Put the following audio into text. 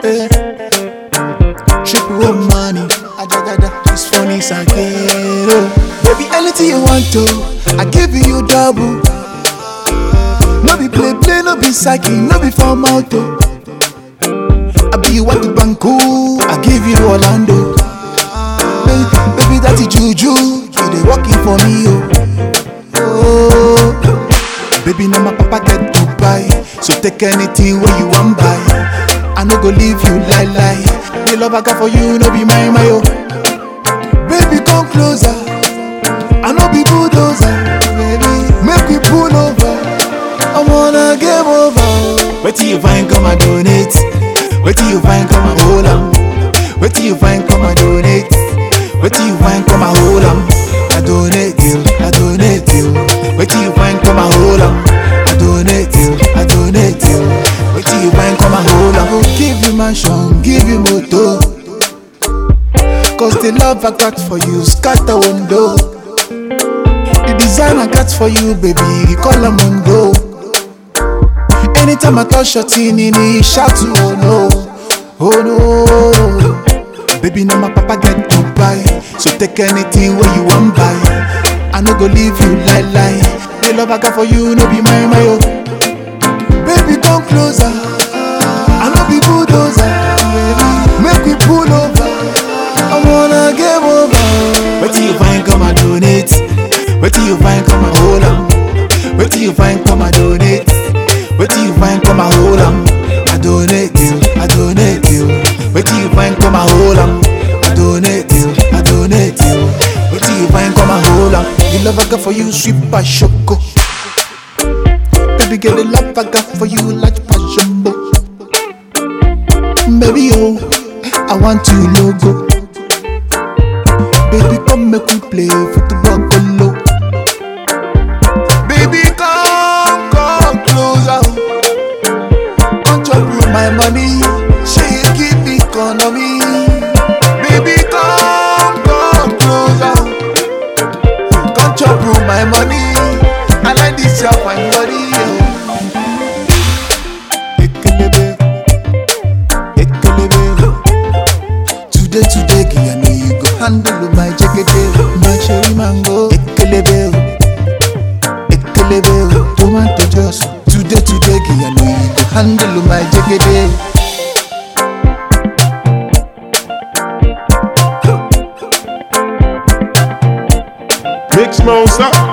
Eh. Triple O money, ajagada, it's funny Sakero. Baby, anything you want to, I give you double. No be play, no be psyche, no be formalto. I be you want to Banku, I give you Orlando. Baby, that's the juju, you dey working for me, oh. Baby, now my papa get to buy, so take anything where you want buy. I no go leave you lie. The love I got for you, no be my oh. Baby, come closer, I no be bulldozer. Baby, make we pull over, I wanna give over. Wait till you find, come and donate. Wait till you find, come and hold on. Wait till you find, come and donate. Wait till you find, come and hold on. I donate you. Wait till you find, come and hold on. I donate you. Wait till you find, come and hold on. Give you mansion, give you motor. Cause the love I got for you, scatter window. The design I got for you, baby, call a mundo. Anytime I touch your tinini, shout to oh no. Baby, now my papa get to buy, so take anything where you want buy. I no go leave you lie. The love I got for you, no be my oh. Baby, come closer, I no be bulldozer. Make we pull over, I wanna give over. Wait till you find, come and donate. Wait till you find, come and hold on. Wait till you find, come and donate. Wait till you find, come and hold on. I donate you. Wait till you find, come and hold on. I donate you. Wait till you find, come and hold on. The love I got for you, sweet by choco. Baby, get the love I got for you, like passion. Baby, oh, I want you logo. Baby, come make we play football below. Baby, come closer. Come chop with my money. Shake it economy. Baby, come closer. Come chop with my money. I like this your fine body. Today, I know you go handle my jacket, my cherry mango. Tomato juice. Today, I know you go handle my jacket. Big Smosa.